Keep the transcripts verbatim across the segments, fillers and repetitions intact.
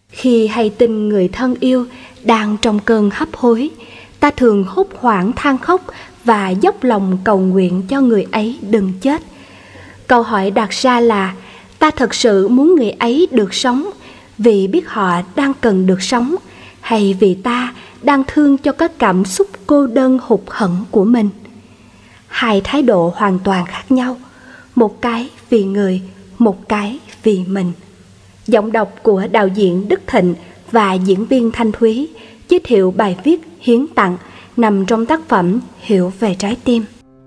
Khi hay tin người thân yêu đang trong cơn hấp hối, ta thường hốt hoảng than khóc và dốc lòng cầu nguyện cho người ấy đừng chết. Câu hỏi đặt ra là ta thật sự muốn người ấy được sống vì biết họ đang cần được sống, hay vì ta đang thương cho các cảm xúc cô đơn hụt hẫng của mình? Hai thái độ hoàn toàn khác nhau, một cái vì người, một cái vì mình. Giọng đọc của đạo diễn Đức Thịnh và diễn viên Thanh Thúy giới thiệu bài viết Hiến tặng nằm trong tác phẩm Hiểu về trái tim.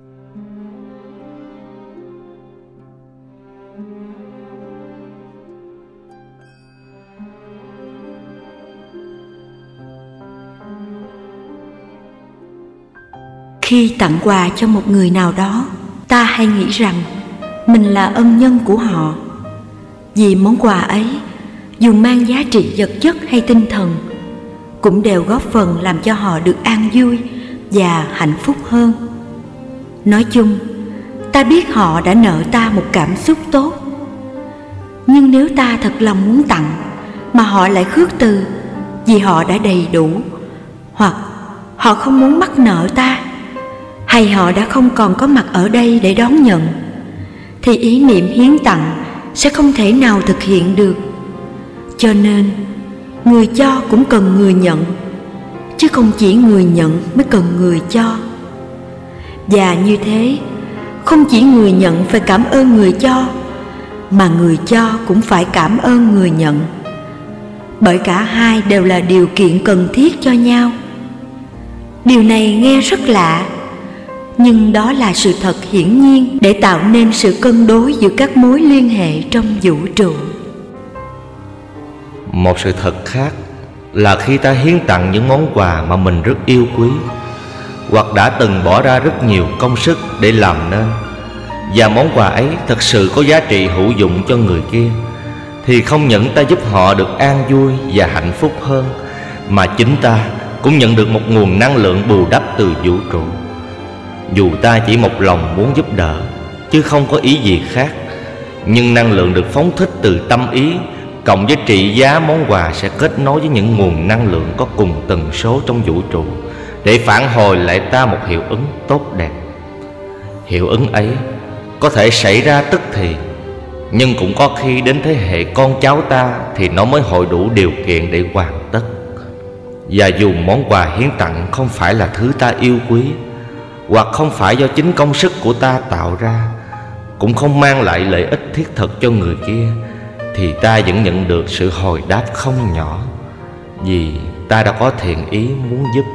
Khi tặng quà cho một người nào đó, ta hay nghĩ rằng mình là ân nhân của họ. Vì món quà ấy, dù mang giá trị vật chất hay tinh thần, cũng đều góp phần làm cho họ được an vui và hạnh phúc hơn. Nói chung, ta biết họ đã nợ ta một cảm xúc tốt. Nhưng nếu ta thật lòng muốn tặng mà họ lại khước từ vì họ đã đầy đủ, hoặc họ không muốn mắc nợ ta, hay họ đã không còn có mặt ở đây để đón nhận, thì ý niệm hiến tặng sẽ không thể nào thực hiện được. Cho nên, người cho cũng cần người nhận, chứ không chỉ người nhận mới cần người cho. Và như thế, không chỉ người nhận phải cảm ơn người cho, mà người cho cũng phải cảm ơn người nhận, bởi cả hai đều là điều kiện cần thiết cho nhau. Điều này nghe rất lạ, nhưng đó là sự thật hiển nhiên để tạo nên sự cân đối giữa các mối liên hệ trong vũ trụ. Một sự thật khác là khi ta hiến tặng những món quà mà mình rất yêu quý, hoặc đã từng bỏ ra rất nhiều công sức để làm nên, và món quà ấy thật sự có giá trị hữu dụng cho người kia, thì không những ta giúp họ được an vui và hạnh phúc hơn, mà chính ta cũng nhận được một nguồn năng lượng bù đắp từ vũ trụ. Dù ta chỉ một lòng muốn giúp đỡ, chứ không có ý gì khác, nhưng năng lượng được phóng thích từ tâm ý cộng với trị giá món quà sẽ kết nối với những nguồn năng lượng có cùng tần số trong vũ trụ, để phản hồi lại ta một hiệu ứng tốt đẹp. Hiệu ứng ấy có thể xảy ra tức thì, nhưng cũng có khi đến thế hệ con cháu ta thì nó mới hội đủ điều kiện để hoàn tất. Và dù món quà hiến tặng không phải là thứ ta yêu quý, hoặc không phải do chính công sức của ta tạo ra, cũng không mang lại lợi ích thiết thực cho người kia, thì ta vẫn nhận được sự hồi đáp không nhỏ, vì ta đã có thiện ý muốn giúp.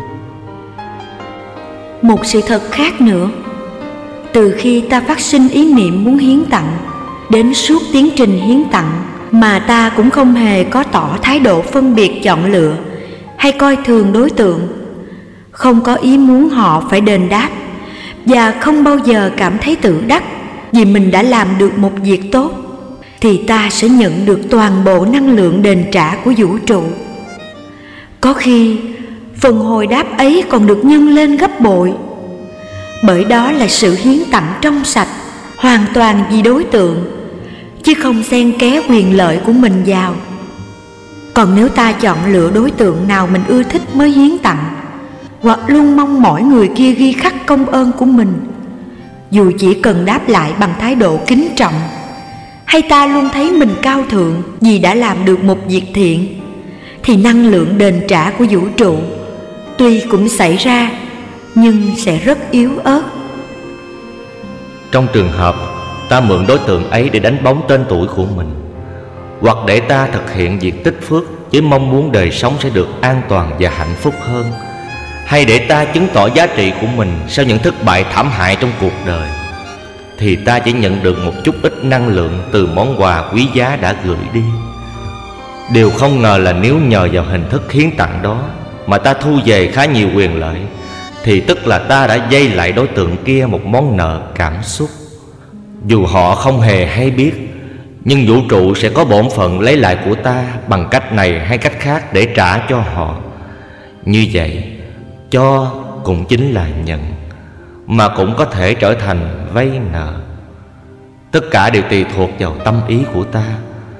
Một sự thật khác nữa, từ khi ta phát sinh ý niệm muốn hiến tặng đến suốt tiến trình hiến tặng, mà ta cũng không hề có tỏ thái độ phân biệt chọn lựa hay coi thường đối tượng, không có ý muốn họ phải đền đáp, và không bao giờ cảm thấy tự đắc vì mình đã làm được một việc tốt, thì ta sẽ nhận được toàn bộ năng lượng đền trả của vũ trụ. Có khi phần hồi đáp ấy còn được nhân lên gấp bội, bởi đó là sự hiến tặng trong sạch, hoàn toàn vì đối tượng, chứ không xen ké quyền lợi của mình vào. Còn nếu ta chọn lựa đối tượng nào mình ưa thích mới hiến tặng, hoặc luôn mong mỏi người kia ghi khắc công ơn của mình, dù chỉ cần đáp lại bằng thái độ kính trọng, hay ta luôn thấy mình cao thượng vì đã làm được một việc thiện, thì năng lượng đền trả của vũ trụ tuy cũng xảy ra, nhưng sẽ rất yếu ớt. Trong trường hợp ta mượn đối tượng ấy để đánh bóng tên tuổi của mình, hoặc để ta thực hiện việc tích phước với mong muốn đời sống sẽ được an toàn và hạnh phúc hơn, hay để ta chứng tỏ giá trị của mình sau những thất bại thảm hại trong cuộc đời, thì ta chỉ nhận được một chút ít năng lượng từ món quà quý giá đã gửi đi. Điều không ngờ là nếu nhờ vào hình thức hiến tặng đó mà ta thu về khá nhiều quyền lợi, thì tức là ta đã dây lại đối tượng kia một món nợ cảm xúc. Dù họ không hề hay biết, nhưng vũ trụ sẽ có bổn phận lấy lại của ta bằng cách này hay cách khác để trả cho họ. Như vậy, cho cũng chính là nhận, mà cũng có thể trở thành vay nợ. Tất cả đều tùy thuộc vào tâm ý của ta.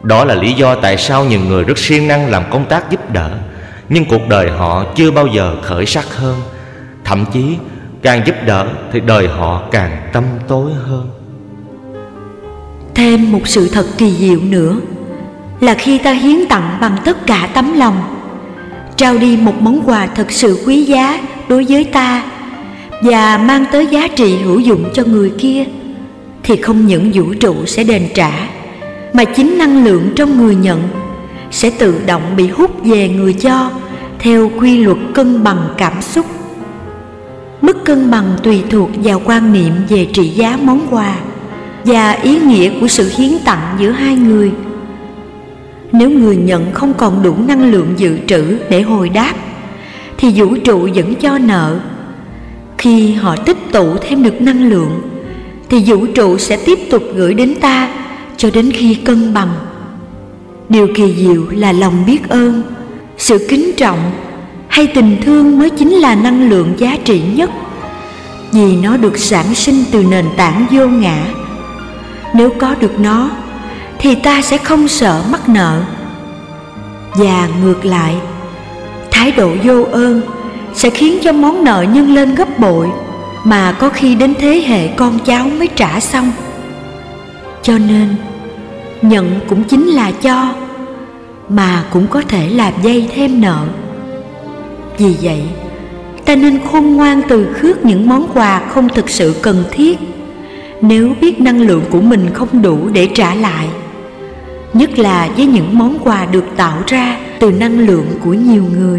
Đó là lý do tại sao nhiều người rất siêng năng làm công tác giúp đỡ, nhưng cuộc đời họ chưa bao giờ khởi sắc hơn. Thậm chí càng giúp đỡ thì đời họ càng tăm tối hơn. Thêm một sự thật kỳ diệu nữa là khi ta hiến tặng bằng tất cả tấm lòng, trao đi một món quà thật sự quý giá đối với ta và mang tới giá trị hữu dụng cho người kia, thì không những vũ trụ sẽ đền trả, mà chính năng lượng trong người nhận sẽ tự động bị hút về người cho theo quy luật cân bằng cảm xúc. Mức cân bằng tùy thuộc vào quan niệm về trị giá món quà và ý nghĩa của sự hiến tặng giữa hai người. Nếu người nhận không còn đủ năng lượng dự trữ để hồi đáp, thì vũ trụ vẫn cho nợ. Khi họ tích tụ thêm được năng lượng, thì vũ trụ sẽ tiếp tục gửi đến ta cho đến khi cân bằng. Điều kỳ diệu là lòng biết ơn, sự kính trọng hay tình thương mới chính là năng lượng giá trị nhất, vì nó được sản sinh từ nền tảng vô ngã. Nếu có được nó thì ta sẽ không sợ mắc nợ. Và ngược lại, thái độ vô ơn sẽ khiến cho món nợ nhân lên gấp bội, mà có khi đến thế hệ con cháu mới trả xong. Cho nên nhận cũng chính là cho, mà cũng có thể làm dây thêm nợ. Vì vậy, ta nên khôn ngoan từ khước những món quà không thực sự cần thiết, nếu biết năng lượng của mình không đủ để trả lại, nhất là với những món quà được tạo ra từ năng lượng của nhiều người.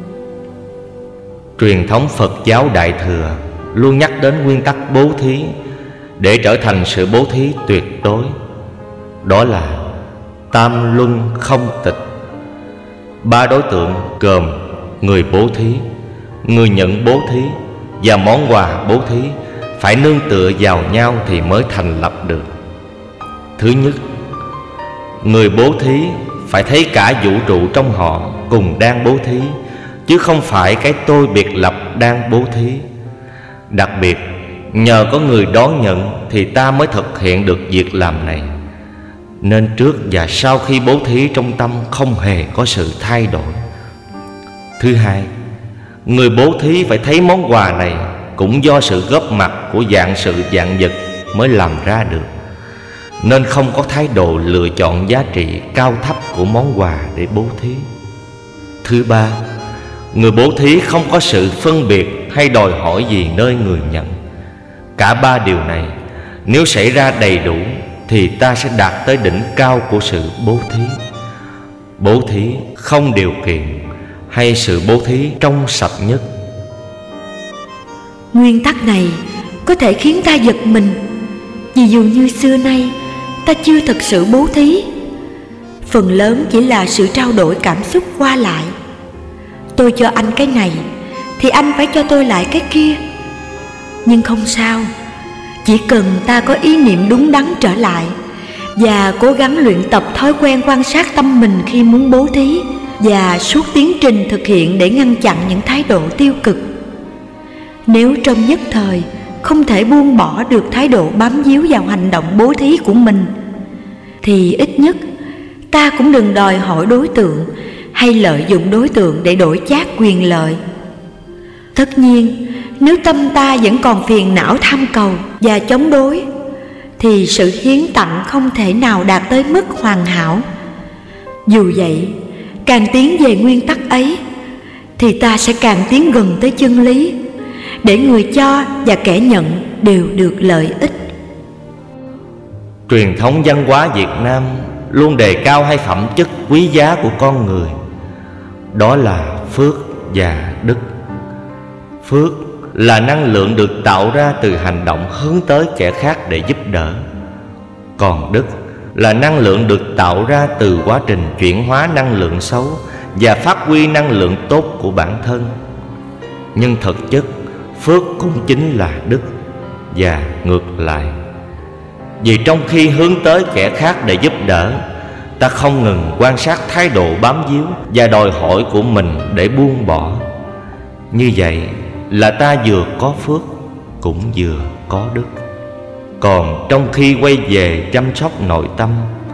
Truyền thống Phật giáo Đại Thừa luôn nhắc đến nguyên tắc bố thí để trở thành sự bố thí tuyệt đối. Đó là tam luân không tịch. Ba đối tượng gồm người bố thí, người nhận bố thí và món quà bố thí phải nương tựa vào nhau thì mới thành lập được. Thứ nhất, người bố thí phải thấy cả vũ trụ trong họ cùng đang bố thí, chứ không phải cái tôi biệt lập đang bố thí. Đặc biệt, nhờ có người đón nhận thì ta mới thực hiện được việc làm này. Nên trước và sau khi bố thí trong tâm không hề có sự thay đổi. Thứ hai, người bố thí phải thấy món quà này cũng do sự góp mặt của vạn sự vạn vật mới làm ra được, nên không có thái độ lựa chọn giá trị cao thấp của món quà để bố thí. Thứ ba, người bố thí không có sự phân biệt hay đòi hỏi gì nơi người nhận. Cả ba điều này nếu xảy ra đầy đủ thì ta sẽ đạt tới đỉnh cao của sự bố thí. Bố thí không điều kiện, hay sự bố thí trong sạch nhất. Nguyên tắc này có thể khiến ta giật mình, vì dù như xưa nay ta chưa thực sự bố thí, phần lớn chỉ là sự trao đổi cảm xúc qua lại. Tôi cho anh cái này thì anh phải cho tôi lại cái kia. Nhưng không sao, chỉ cần ta có ý niệm đúng đắn trở lại và cố gắng luyện tập thói quen quan sát tâm mình khi muốn bố thí, và suốt tiến trình thực hiện để ngăn chặn những thái độ tiêu cực. Nếu trong nhất thời không thể buông bỏ được thái độ bám víu vào hành động bố thí của mình, thì ít nhất ta cũng đừng đòi hỏi đối tượng hay lợi dụng đối tượng để đổi chác quyền lợi. Tất nhiên, nếu tâm ta vẫn còn phiền não tham cầu và chống đối, thì sự hiến tặng không thể nào đạt tới mức hoàn hảo. Dù vậy, càng tiến về nguyên tắc ấy, thì ta sẽ càng tiến gần tới chân lý, để người cho và kẻ nhận đều được lợi ích. Truyền thống văn hóa Việt Nam luôn đề cao hai phẩm chất quý giá của con người, đó là phước và đức. Phước là năng lượng được tạo ra từ hành động hướng tới kẻ khác để giúp đỡ, còn đức là năng lượng được tạo ra từ quá trình chuyển hóa năng lượng xấu và phát huy năng lượng tốt của bản thân. Nhưng thực chất, phước cũng chính là đức, và ngược lại. Vì trong khi hướng tới kẻ khác để giúp đỡ, ta không ngừng quan sát thái độ bám víu và đòi hỏi của mình để buông bỏ. Như vậy là ta vừa có phước cũng vừa có đức. Còn trong khi quay về chăm sóc nội tâm,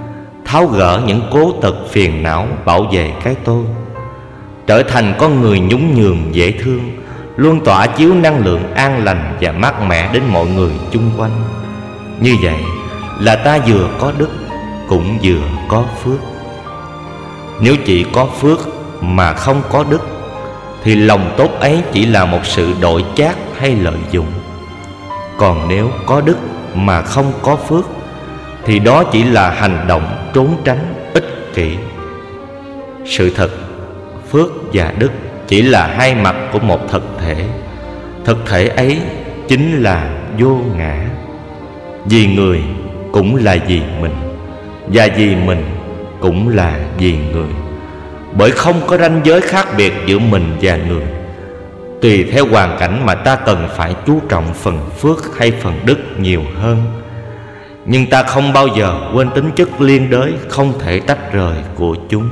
tháo gỡ những cố tật phiền não bảo vệ cái tôi, trở thành con người nhún nhường dễ thương, luôn tỏa chiếu năng lượng an lành và mát mẻ đến mọi người chung quanh. Như vậy là ta vừa có đức cũng vừa có phước. Nếu chỉ có phước mà không có đức thì lòng tốt ấy chỉ là một sự đổi chác hay lợi dụng. Còn nếu có đức mà không có phước thì đó chỉ là hành động trốn tránh, ích kỷ. Sự thật, phước và đức chỉ là hai mặt của một thực thể. Thực thể ấy chính là vô ngã. Vì người cũng là vì mình, và vì mình cũng là vì người. Bởi không có ranh giới khác biệt giữa mình và người. Tùy theo hoàn cảnh mà ta cần phải chú trọng phần phước hay phần đức nhiều hơn. Nhưng ta không bao giờ quên tính chất liên đới không thể tách rời của chúng.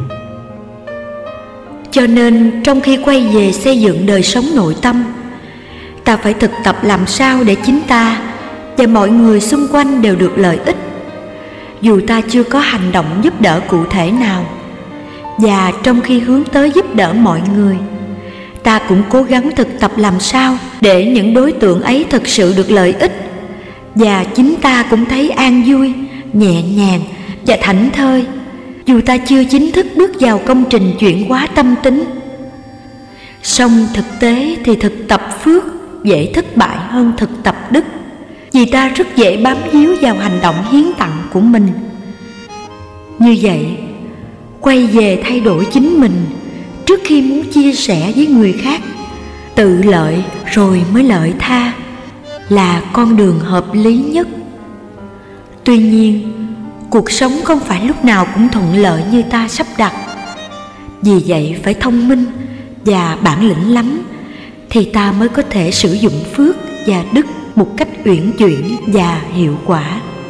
Cho nên trong khi quay về xây dựng đời sống nội tâm, ta phải thực tập làm sao để chính ta và mọi người xung quanh đều được lợi ích, dù ta chưa có hành động giúp đỡ cụ thể nào. Và trong khi hướng tới giúp đỡ mọi người, ta cũng cố gắng thực tập làm sao để những đối tượng ấy thực sự được lợi ích, và chính ta cũng thấy an vui, nhẹ nhàng và thảnh thơi, dù ta chưa chính thức bước vào công trình chuyển hóa tâm tính. Song thực tế thì thực tập phước dễ thất bại hơn thực tập đức, vì ta rất dễ bám víu vào hành động hiến tặng của mình. Như vậy, quay về thay đổi chính mình trước khi muốn chia sẻ với người khác, tự lợi rồi mới lợi tha, là con đường hợp lý nhất. Tuy nhiên, cuộc sống không phải lúc nào cũng thuận lợi như ta sắp đặt. Vì vậy phải thông minh và bản lĩnh lắm thì ta mới có thể sử dụng phước và đức một cách uyển chuyển và hiệu quả.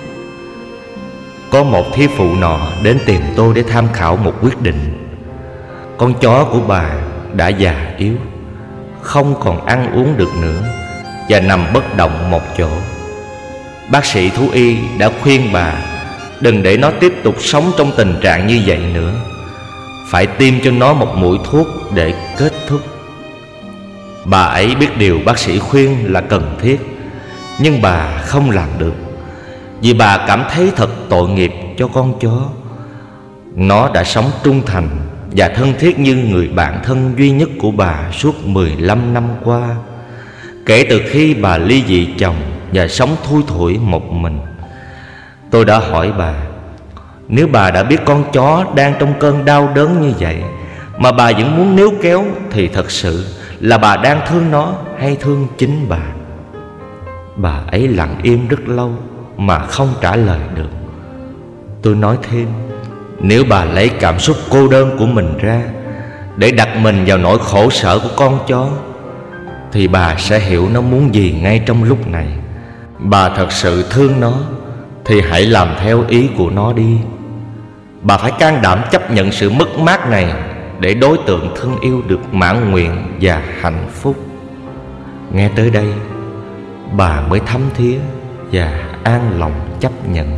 Có một thí phụ nọ đến tìm tôi để tham khảo một quyết định. Con chó của bà đã già yếu, không còn ăn uống được nữa và nằm bất động một chỗ. Bác sĩ thú y đã khuyên bà đừng để nó tiếp tục sống trong tình trạng như vậy nữa, phải tiêm cho nó một mũi thuốc để kết thúc. Bà ấy biết điều bác sĩ khuyên là cần thiết, nhưng bà không làm được, vì bà cảm thấy thật tội nghiệp cho con chó. Nó đã sống trung thành và thân thiết như người bạn thân duy nhất của bà suốt mười lăm năm qua, kể từ khi bà ly dị chồng và sống thui thủi một mình. Tôi đã hỏi bà, nếu bà đã biết con chó đang trong cơn đau đớn như vậy mà bà vẫn muốn níu kéo, thì thật sự là bà đang thương nó hay thương chính bà? Bà ấy lặng im rất lâu mà không trả lời được. Tôi nói thêm, nếu bà lấy cảm xúc cô đơn của mình ra để đặt mình vào nỗi khổ sở của con chó, thì bà sẽ hiểu nó muốn gì ngay trong lúc này. Bà thật sự thương nó thì hãy làm theo ý của nó đi. Bà phải can đảm chấp nhận sự mất mát này để đối tượng thân yêu được mãn nguyện và hạnh phúc. Nghe tới đây, bà mới thấm thía và an lòng chấp nhận.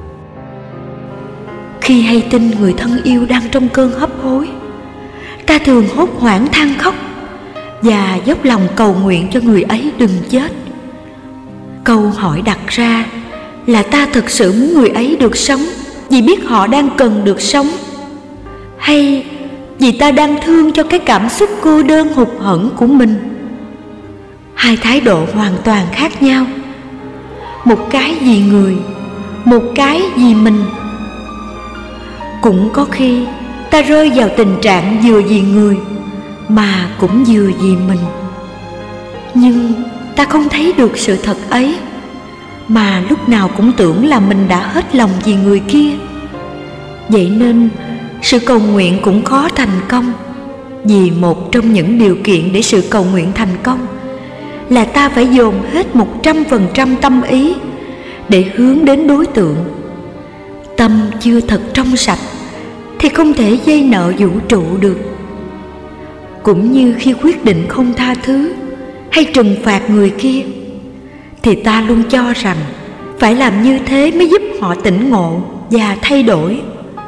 Khi hay tin người thân yêu đang trong cơn hấp hối, ta thường hốt hoảng than khóc và dốc lòng cầu nguyện cho người ấy đừng chết. Câu hỏi đặt ra là ta thực sự muốn người ấy được sống vì biết họ đang cần được sống, hay vì ta đang thương cho cái cảm xúc cô đơn hụt hẫng của mình? Hai thái độ hoàn toàn khác nhau. Một cái vì người, một cái vì mình. Cũng có khi ta rơi vào tình trạng vừa vì người mà cũng vừa vì mình. Nhưng ta không thấy được sự thật ấy, mà lúc nào cũng tưởng là mình đã hết lòng vì người kia. Vậy nên sự cầu nguyện cũng khó thành công, vì một trong những điều kiện để sự cầu nguyện thành công là ta phải dồn hết một trăm phần trăm tâm ý để hướng đến đối tượng. Tâm chưa thật trong sạch thì không thể dây nợ vũ trụ được. Cũng như khi quyết định không tha thứ hay trừng phạt người kia, thì ta luôn cho rằng phải làm như thế mới giúp họ tỉnh ngộ và thay đổi.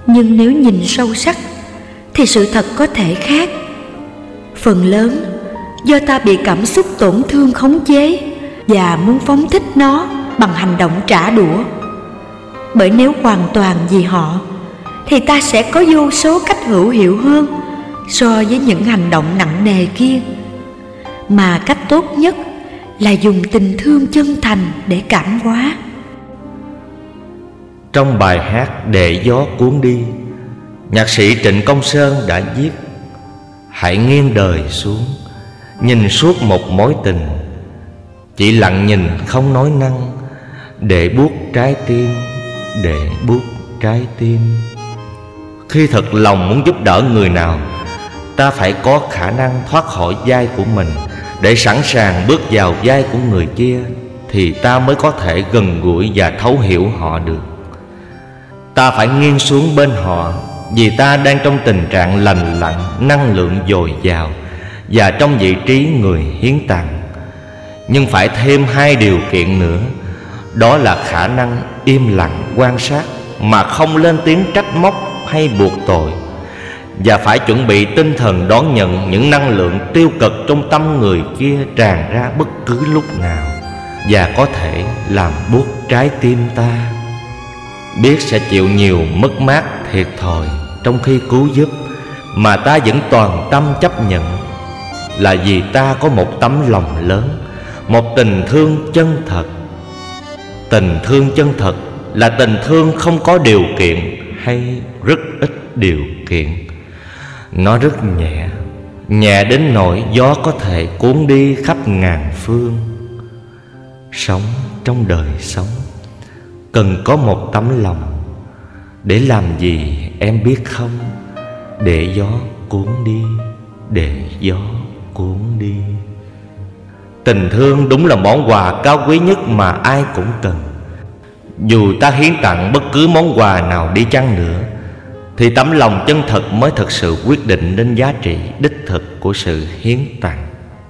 Nhưng nếu nhìn sâu sắc thì sự thật có thể khác. Phần lớn do ta bị cảm xúc tổn thương khống chế và muốn phóng thích nó bằng hành động trả đũa. Bởi nếu hoàn toàn vì họ thì ta sẽ có vô số cách hữu hiệu hơn so với những hành động nặng nề kia. Mà cách tốt nhất là dùng tình thương chân thành để cảm hóa. Trong bài hát Để Gió Cuốn Đi, nhạc sĩ Trịnh Công Sơn đã viết: hãy nghiêng đời xuống, nhìn suốt một mối tình, chỉ lặng nhìn không nói năng, để buốt trái tim, để buốt trái tim. Khi thật lòng muốn giúp đỡ người nào, ta phải có khả năng thoát khỏi vai của mình để sẵn sàng bước vào vai của người kia, thì ta mới có thể gần gũi và thấu hiểu họ được. Ta phải nghiêng xuống bên họ vì ta đang trong tình trạng lành lặn, năng lượng dồi dào và trong vị trí người hiến tặng. Nhưng phải thêm hai điều kiện nữa, đó là khả năng im lặng quan sát mà không lên tiếng trách móc hay buộc tội, và phải chuẩn bị tinh thần đón nhận những năng lượng tiêu cực trong tâm người kia tràn ra bất cứ lúc nào, và có thể làm buốt trái tim ta. Biết sẽ chịu nhiều mất mát thiệt thòi trong khi cứu giúp, mà ta vẫn toàn tâm chấp nhận, là vì ta có một tấm lòng lớn, một tình thương chân thật. Tình thương chân thật là tình thương không có điều kiện hay rất ít điều kiện. Nó rất nhẹ, nhẹ đến nỗi gió có thể cuốn đi khắp ngàn phương. Sống trong đời sống cần có một tấm lòng. Để làm gì em biết không? Để gió cuốn đi, để gió cuốn đi. Tình thương đúng là món quà cao quý nhất mà ai cũng cần. Dù ta hiến tặng bất cứ món quà nào đi chăng nữa, thì tấm lòng chân thật mới thực sự quyết định đến giá trị đích thực của sự hiến tặng.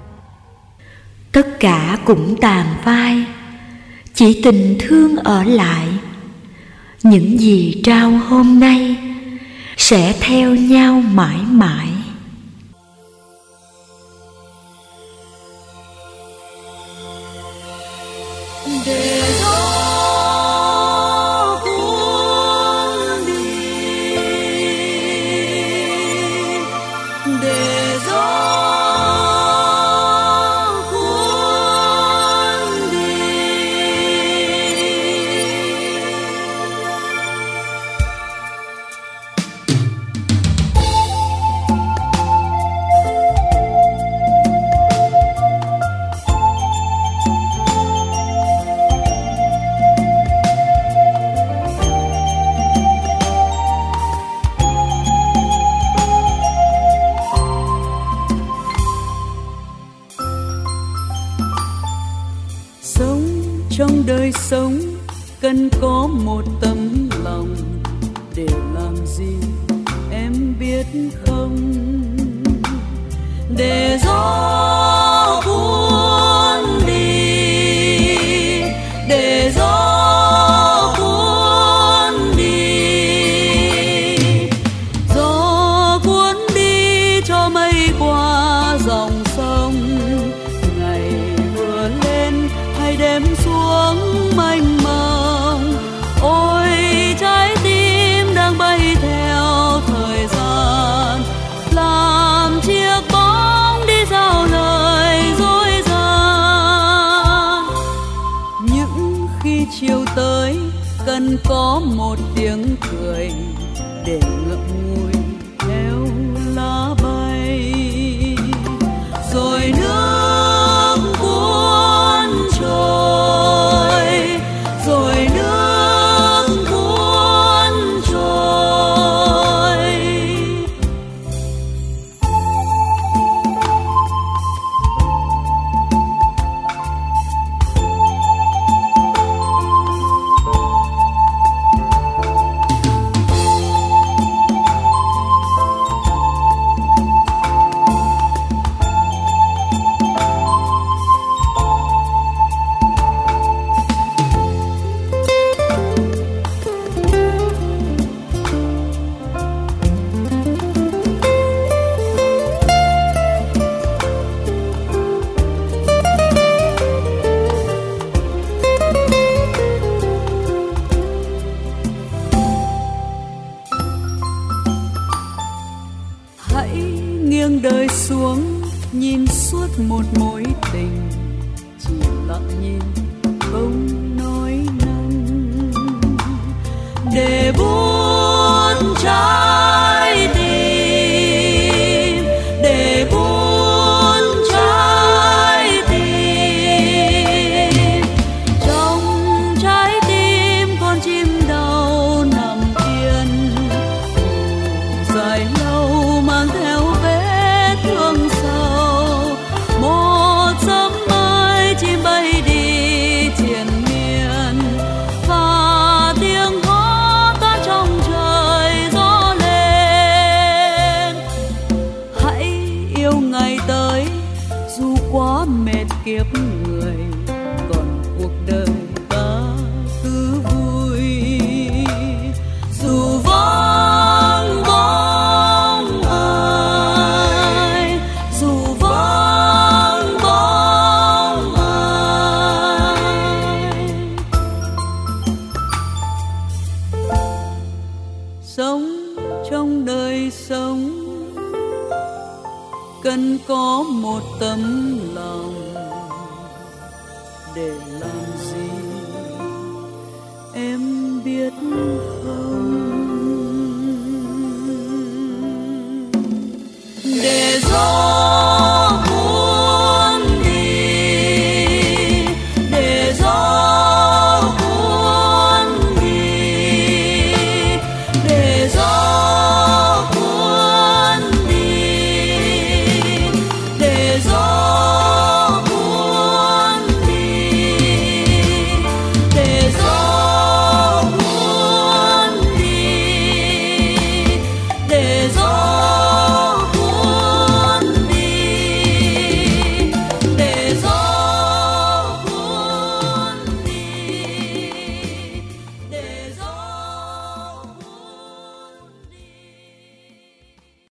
Tất cả cũng tàn phai, chỉ tình thương ở lại. Những gì trao hôm nay sẽ theo nhau mãi mãi. Để gió cuốn đi, để gió cuốn đi. Sống trong đời sống cần có một tấm lòng. Để làm gì em biết không? Để gió cuốn đi, để gió cuốn đi. Gió cuốn đi cho mây qua dòng sông. Ngày vừa lên hay đêm xuống mênh mông. Ôi trái tim đang bay theo thời gian, làm chiếc bóng đi giao lời dối gian. Những khi chiều tới cần có một tiếng cười để ngậm ngùi theo lá bay. Rồi nước cuốn trôi, rồi nước cuốn trôi. nghiêng đời xuống nhìn suốt một mối tình, chỉ lặng nhìn không nói năng, để buốt trái tim, để buốt trái tim. Trong trái tim con chim đau nằm yên, dài lâu mang theo vết thương sâu. Một sớm mai chim bay đi triền miên, và tiếng hót ta trong trời gió lên. Hãy yêu ngày tới dù quá mệt kiếp người, còn cuộc đời ta cứ vui. Dù vắng bóng ai, dù vắng bóng ai, sống trong đời sống cần có một tấm lòng, để làm gì em biết không? Để gió